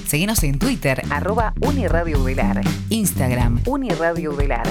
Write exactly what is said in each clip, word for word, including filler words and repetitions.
Seguinos en Twitter, arroba Uniradio Udelar. Instagram, Uniradio Udelar.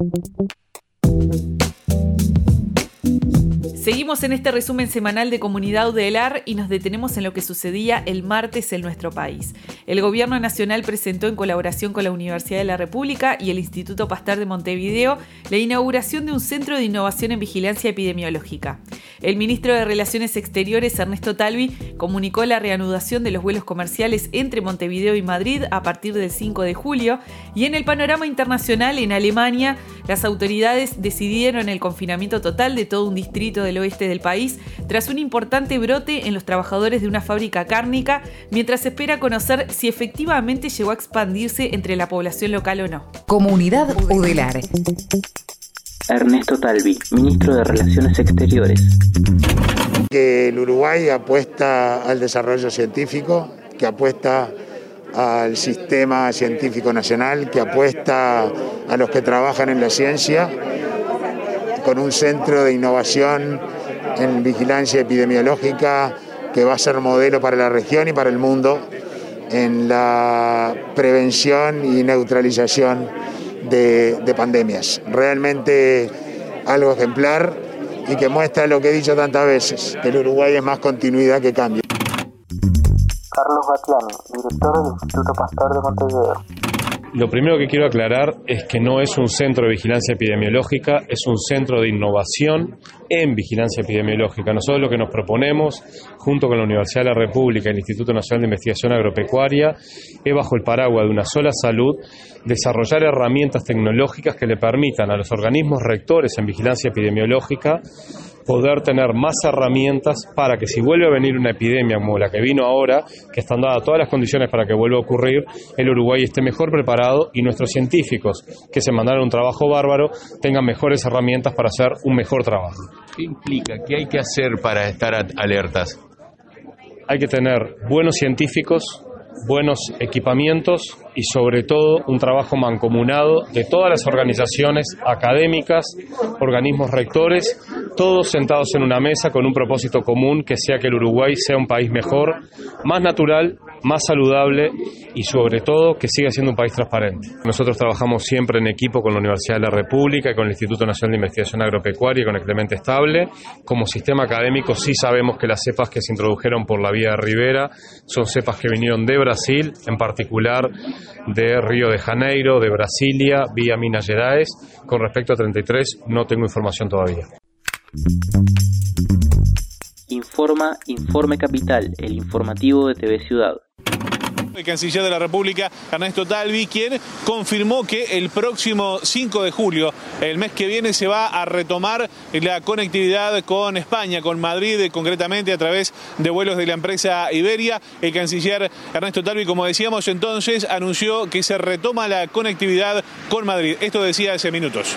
Seguimos en este resumen semanal de Comunidad Udelar y nos detenemos en lo que sucedía el martes en nuestro país. El Gobierno Nacional presentó en colaboración con la Universidad de la República y el Instituto Pasteur de Montevideo la inauguración de un centro de innovación en vigilancia epidemiológica. El ministro de Relaciones Exteriores, Ernesto Talvi, comunicó la reanudación de los vuelos comerciales entre Montevideo y Madrid a partir del cinco de julio y en el panorama internacional, en Alemania, las autoridades decidieron el confinamiento total de todo un distrito del oeste del país tras un importante brote en los trabajadores de una fábrica cárnica, mientras se espera conocer si efectivamente llegó a expandirse entre la población local o no. Comunidad Udelar. Ernesto Talvi, ministro de Relaciones Exteriores. Que el Uruguay apuesta al desarrollo científico, que apuesta al sistema científico nacional, que apuesta a los que trabajan en la ciencia, con un centro de innovación en vigilancia epidemiológica que va a ser modelo para la región y para el mundo en la prevención y neutralización de, de pandemias. Realmente algo ejemplar y que muestra lo que he dicho tantas veces, que el Uruguay es más continuidad que cambio. Carlos Battiani, director del Instituto Pasteur de Montevideo. Lo primero que quiero aclarar es que no es un centro de vigilancia epidemiológica, es un centro de innovación en vigilancia epidemiológica. Nosotros lo que nos proponemos, junto con la Universidad de la República y el Instituto Nacional de Investigación Agropecuaria, es bajo el paraguas de una sola salud, desarrollar herramientas tecnológicas que le permitan a los organismos rectores en vigilancia epidemiológica poder tener más herramientas para que si vuelve a venir una epidemia como la que vino ahora, que están dadas todas las condiciones para que vuelva a ocurrir, el Uruguay esté mejor preparado y nuestros científicos, que se mandaron un trabajo bárbaro, tengan mejores herramientas para hacer un mejor trabajo. ¿Qué implica? ¿Qué hay que hacer para estar alertas? Hay que tener buenos científicos, buenos equipamientos y sobre todo un trabajo mancomunado de todas las organizaciones académicas, organismos rectores, todos sentados en una mesa con un propósito común que sea que el Uruguay sea un país mejor, más natural, más saludable y sobre todo que siga siendo un país transparente. Nosotros trabajamos siempre en equipo con la Universidad de la República y con el Instituto Nacional de Investigación Agropecuaria y con el Clemente Estable. Como sistema académico sí sabemos que las cepas que se introdujeron por la vía de Rivera son cepas que vinieron de Brasil, en particular de Río de Janeiro, de Brasilia, vía Minas Gerais. Con respecto a treinta y tres no tengo información todavía. Informa Informe Capital, el informativo de T V Ciudad. El canciller de la República, Ernesto Talvi, quien confirmó que el próximo cinco de julio, el mes que viene, se va a retomar la conectividad con España, con Madrid, concretamente a través de vuelos de la empresa Iberia. El canciller Ernesto Talvi, como decíamos entonces, anunció que se retoma la conectividad con Madrid. Esto decía hace minutos.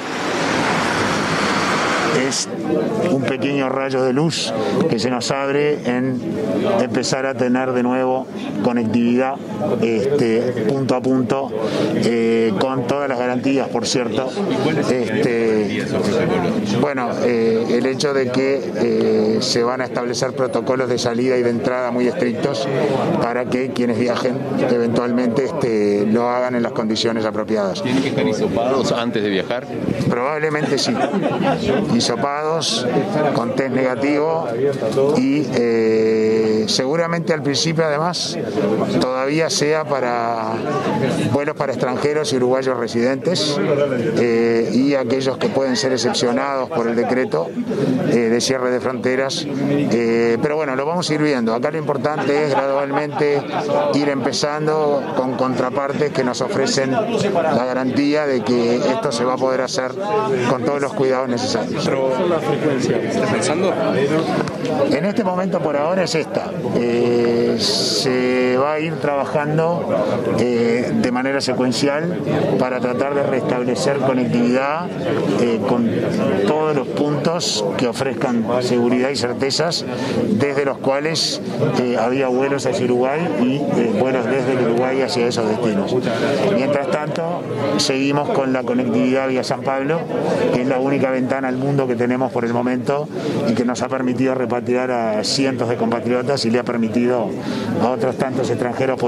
Es un pequeño rayo de luz que se nos abre en empezar a tener de nuevo conectividad este, punto a punto, eh, con todas las garantías, por cierto. Este, bueno, eh, el hecho de que eh, se van a establecer protocolos de salida y de entrada muy estrictos para que quienes viajen eventualmente este, lo hagan en las condiciones apropiadas. ¿Tienen que estar hisopados antes de viajar? Probablemente sí. Hisopados, con test negativo y eh, seguramente al principio además todavía sea para vuelos para extranjeros y uruguayos residentes eh, y aquellos que pueden ser excepcionados por el decreto eh, de cierre de fronteras, eh, pero bueno, lo vamos a ir viendo. Acá lo importante es gradualmente ir empezando con contrapartes que nos ofrecen la garantía de que esto se va a poder hacer con todos los cuidados necesarios. La frecuencia, ¿estás pensando? En este momento por ahora es esta. Eh, se va a ir trabajando eh, de manera secuencial para tratar de restablecer conectividad eh, con todos los puntos que ofrezcan seguridad y certezas, desde los cuales eh, había vuelos hacia Uruguay y eh, vuelos desde el Uruguay hacia esos destinos. Mientras tanto, seguimos con la conectividad vía San Pablo, que es la única ventana al mundo que tenemos por el momento y que nos ha permitido repatriar a cientos de compatriotas y le ha permitido a otros tantos extranjeros poder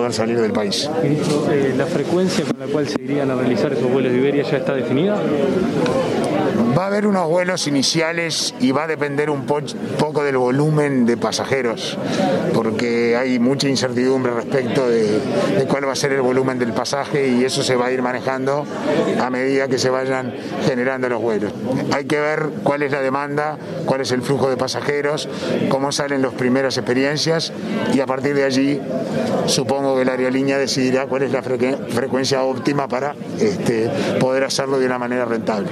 poder salir del país. Ministro, eh, ¿la frecuencia con la cual se irían a realizar esos vuelos de Iberia ya está definida? Va a haber unos vuelos iniciales y va a depender un po- poco del volumen de pasajeros, porque hay mucha incertidumbre respecto de, de cuál va a ser el volumen del pasaje, y eso se va a ir manejando a medida que se vayan generando los vuelos. Hay que ver cuál es la demanda, cuál es el flujo de pasajeros, cómo salen las primeras experiencias, y a partir de allí supongo que la aerolínea decidirá cuál es la frecu- frecuencia óptima para este, poder hacerlo de una manera rentable.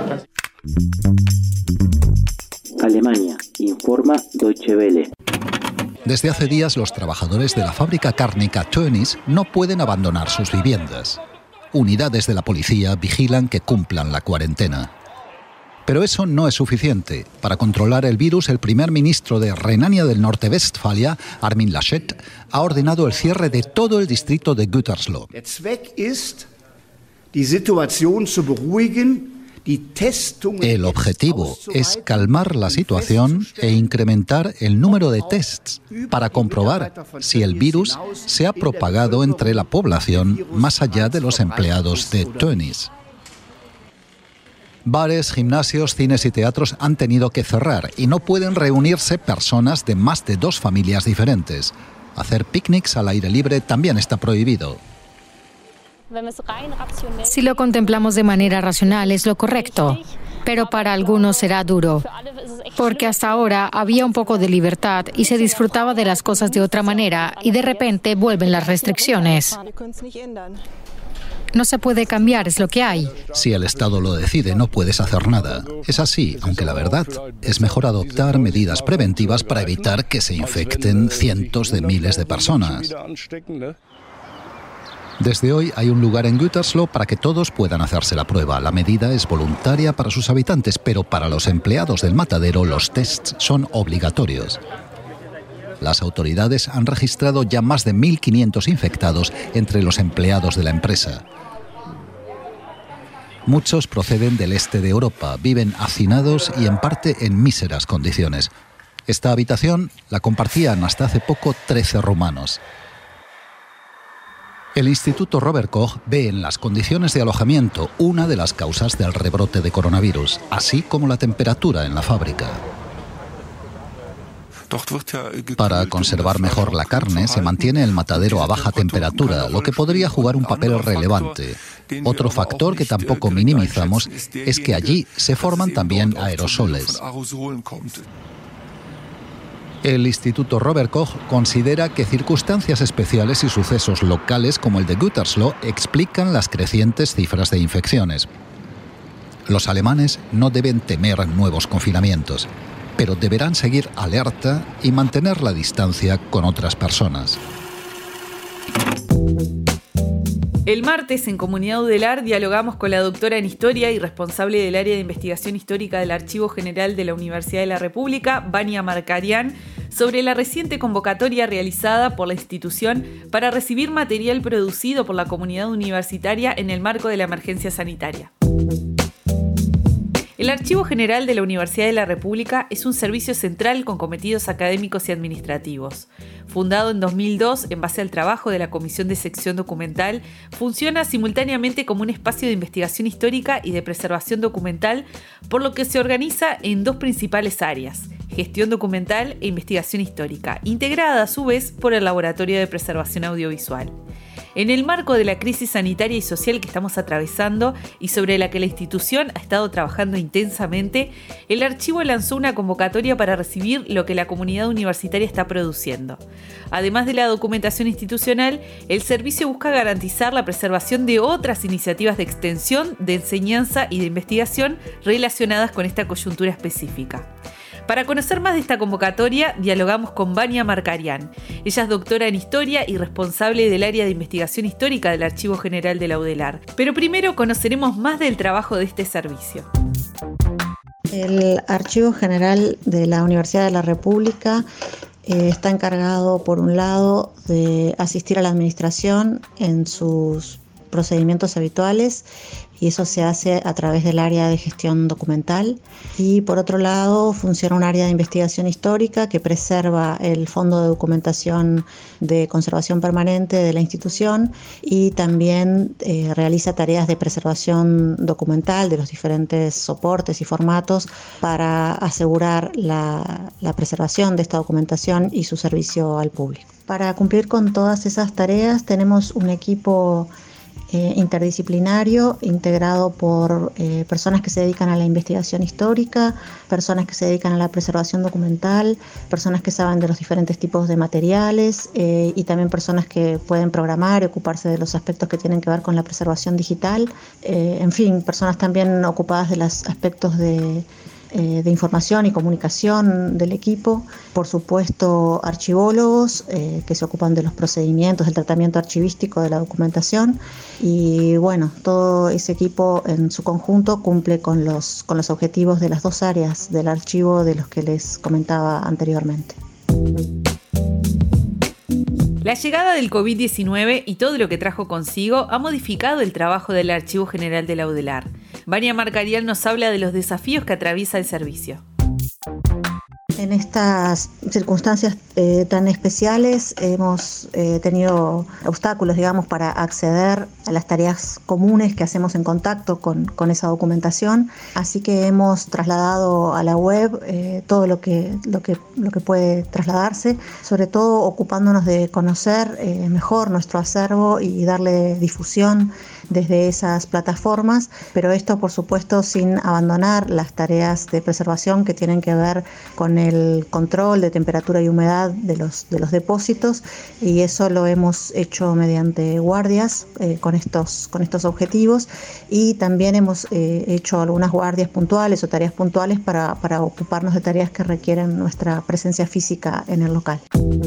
Alemania, informa Deutsche Welle. Desde hace días los trabajadores de la fábrica cárnica Tönnies no pueden abandonar sus viviendas. Unidades de la policía vigilan que cumplan la cuarentena. Pero eso no es suficiente. Para controlar el virus, el primer ministro de Renania del Norte-Westfalia, Armin Laschet, ha ordenado el cierre de todo el distrito de Gütersloh. Der Zweck ist, die Situation zu beruhigen. El objetivo es calmar la situación e incrementar el número de tests para comprobar si el virus se ha propagado entre la población más allá de los empleados de Tönnies. Bares, gimnasios, cines y teatros han tenido que cerrar y no pueden reunirse personas de más de dos familias diferentes. Hacer picnics al aire libre también está prohibido. Si lo contemplamos de manera racional es lo correcto, pero para algunos será duro, porque hasta ahora había un poco de libertad y se disfrutaba de las cosas de otra manera y de repente vuelven las restricciones. No se puede cambiar, es lo que hay. Si el Estado lo decide, no puedes hacer nada. Es así, aunque la verdad es mejor adoptar medidas preventivas para evitar que se infecten cientos de miles de personas. Desde hoy hay un lugar en Gütersloh para que todos puedan hacerse la prueba. La medida es voluntaria para sus habitantes, pero para los empleados del matadero los tests son obligatorios. Las autoridades han registrado ya más de mil quinientos infectados entre los empleados de la empresa. Muchos proceden del este de Europa, viven hacinados y en parte en míseras condiciones. Esta habitación la compartían hasta hace poco trece rumanos. El Instituto Robert Koch ve en las condiciones de alojamiento una de las causas del rebrote de coronavirus, así como la temperatura en la fábrica. Para conservar mejor la carne, se mantiene el matadero a baja temperatura, lo que podría jugar un papel relevante. Otro factor que tampoco minimizamos es que allí se forman también aerosoles. El Instituto Robert Koch considera que circunstancias especiales y sucesos locales como el de Gütersloh explican las crecientes cifras de infecciones. Los alemanes no deben temer nuevos confinamientos, pero deberán seguir alerta y mantener la distancia con otras personas. El martes, en Comunidad Udelar, dialogamos con la doctora en Historia y responsable del área de investigación histórica del Archivo General de la Universidad de la República, Vania Markarian, sobre la reciente convocatoria realizada por la institución para recibir material producido por la comunidad universitaria en el marco de la emergencia sanitaria. El Archivo General de la Universidad de la República es un servicio central con cometidos académicos y administrativos. Fundado en dos mil dos en base al trabajo de la Comisión de Sección Documental, funciona simultáneamente como un espacio de investigación histórica y de preservación documental, por lo que se organiza en dos principales áreas: gestión documental e investigación histórica, integrada a su vez por el Laboratorio de Preservación Audiovisual. En el marco de la crisis sanitaria y social que estamos atravesando y sobre la que la institución ha estado trabajando intensamente, el archivo lanzó una convocatoria para recibir lo que la comunidad universitaria está produciendo. Además de la documentación institucional, el servicio busca garantizar la preservación de otras iniciativas de extensión, de enseñanza y de investigación relacionadas con esta coyuntura específica. Para conocer más de esta convocatoria, dialogamos con Vania Markarian. Ella es doctora en Historia y responsable del área de investigación histórica del Archivo General de la Udelar. Pero primero conoceremos más del trabajo de este servicio. El Archivo General de la Universidad de la República eh, está encargado, por un lado, de asistir a la administración en sus procedimientos habituales, y eso se hace a través del área de gestión documental. Y por otro lado, funciona un área de investigación histórica que preserva el fondo de documentación de conservación permanente de la institución y también eh, realiza tareas de preservación documental de los diferentes soportes y formatos para asegurar la, la preservación de esta documentación y su servicio al público. Para cumplir con todas esas tareas tenemos un equipo Eh, interdisciplinario integrado por eh, personas que se dedican a la investigación histórica, personas que se dedican a la preservación documental, personas que saben de los diferentes tipos de materiales eh, y también personas que pueden programar y ocuparse de los aspectos que tienen que ver con la preservación digital. Eh, en fin, personas también ocupadas de los aspectos de de información y comunicación del equipo, por supuesto archivólogos eh, que se ocupan de los procedimientos, del tratamiento archivístico de la documentación, y bueno, todo ese equipo en su conjunto cumple con los, con los objetivos de las dos áreas del archivo de los que les comentaba anteriormente. La llegada del covid diecinueve y todo lo que trajo consigo ha modificado el trabajo del Archivo General de la UDELAR. Vania Marcarial nos habla de los desafíos que atraviesa el servicio. En estas circunstancias eh, tan especiales hemos eh, tenido obstáculos, digamos, para acceder a las tareas comunes que hacemos en contacto con, con esa documentación. Así que hemos trasladado a la web eh, todo lo que, lo, que, lo que puede trasladarse, sobre todo ocupándonos de conocer eh, mejor nuestro acervo y darle difusión desde esas plataformas, pero esto por supuesto sin abandonar las tareas de preservación que tienen que ver con el control de temperatura y humedad de los, de los depósitos, y eso lo hemos hecho mediante guardias eh, con, estos, con estos objetivos, y también hemos eh, hecho algunas guardias puntuales o tareas puntuales para, para ocuparnos de tareas que requieren nuestra presencia física en el local.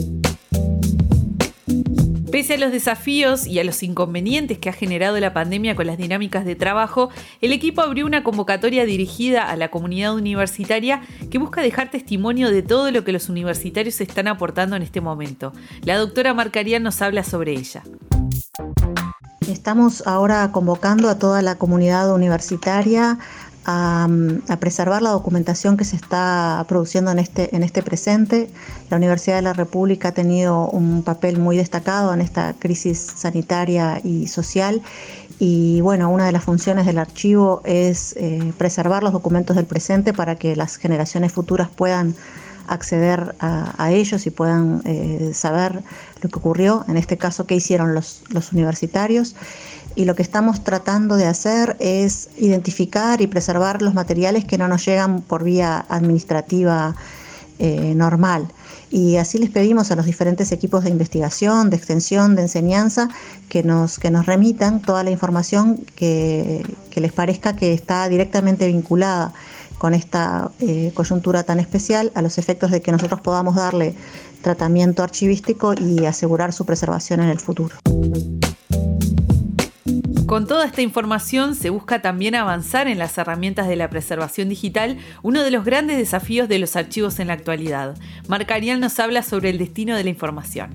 Pese a los desafíos y a los inconvenientes que ha generado la pandemia con las dinámicas de trabajo, el equipo abrió una convocatoria dirigida a la comunidad universitaria que busca dejar testimonio de todo lo que los universitarios están aportando en este momento. La doctora Marcarial nos habla sobre ella. Estamos ahora convocando a toda la comunidad universitaria A, a preservar la documentación que se está produciendo en este, en este presente. La Universidad de la República ha tenido un papel muy destacado en esta crisis sanitaria y social, y bueno, una de las funciones del archivo es eh, preservar los documentos del presente para que las generaciones futuras puedan acceder a, a ellos y puedan eh, saber lo que ocurrió, en este caso qué hicieron los, los universitarios. Y lo que estamos tratando de hacer es identificar y preservar los materiales que no nos llegan por vía administrativa eh, normal. Y así les pedimos a los diferentes equipos de investigación, de extensión, de enseñanza, que nos, que nos remitan toda la información que, que les parezca que está directamente vinculada con esta eh, coyuntura tan especial, a los efectos de que nosotros podamos darle tratamiento archivístico y asegurar su preservación en el futuro. Con toda esta información se busca también avanzar en las herramientas de la preservación digital, uno de los grandes desafíos de los archivos en la actualidad. Marcarial nos habla sobre el destino de la información.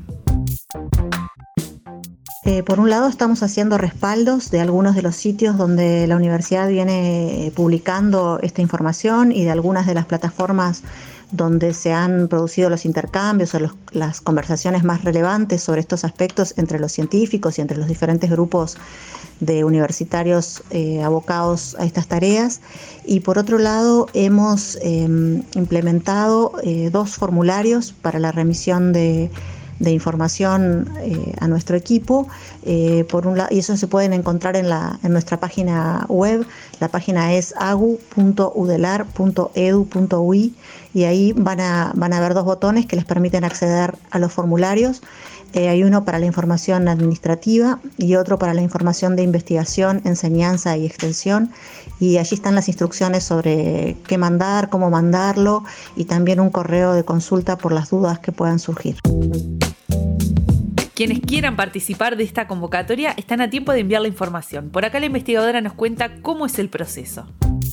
Eh, por un lado, estamos haciendo respaldos de algunos de los sitios donde la universidad viene publicando esta información y de algunas de las plataformas donde se han producido los intercambios o los, las conversaciones más relevantes sobre estos aspectos entre los científicos y entre los diferentes grupos de universitarios eh, abocados a estas tareas. Y por otro lado, hemos eh, implementado eh, dos formularios para la remisión de de información eh, a nuestro equipo, eh, por un lado, y eso se pueden encontrar en, la, en nuestra página web. La página es agu punto udelar punto edu punto ui, y ahí van a, van a ver dos botones que les permiten acceder a los formularios. Eh, hay uno para la información administrativa y otro para la información de investigación, enseñanza y extensión, y allí están las instrucciones sobre qué mandar, cómo mandarlo, y también un correo de consulta por las dudas que puedan surgir. Quienes quieran participar de esta convocatoria están a tiempo de enviar la información. Por acá la investigadora nos cuenta cómo es el proceso.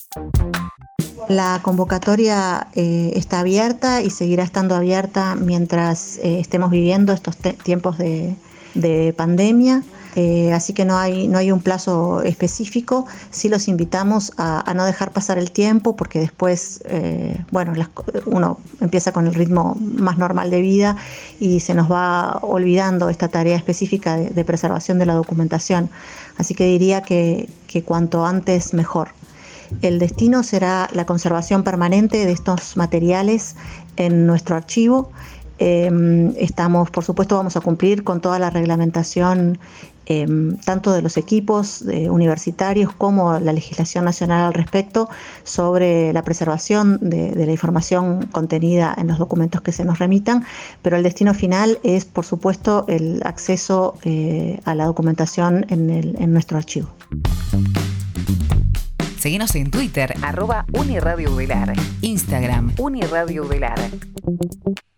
La convocatoria eh, está abierta y seguirá estando abierta mientras eh, estemos viviendo estos te- tiempos de, de pandemia. Eh, así que no hay, no hay un plazo específico. Sí los invitamos a, a no dejar pasar el tiempo, porque después, eh, bueno, las, uno empieza con el ritmo más normal de vida y se nos va olvidando esta tarea específica de, de preservación de la documentación. Así que diría que, que cuanto antes mejor. El destino será la conservación permanente de estos materiales en nuestro archivo. Eh, estamos, por supuesto, vamos a cumplir con toda la reglamentación eh, tanto de los equipos eh, universitarios como la legislación nacional al respecto sobre la preservación de, de la información contenida en los documentos que se nos remitan, pero el destino final es, por supuesto, el acceso eh, a la documentación en, el, en nuestro archivo. Seguinos en Twitter, arroba Uniradio Udelar, Instagram, Uniradio Udelar.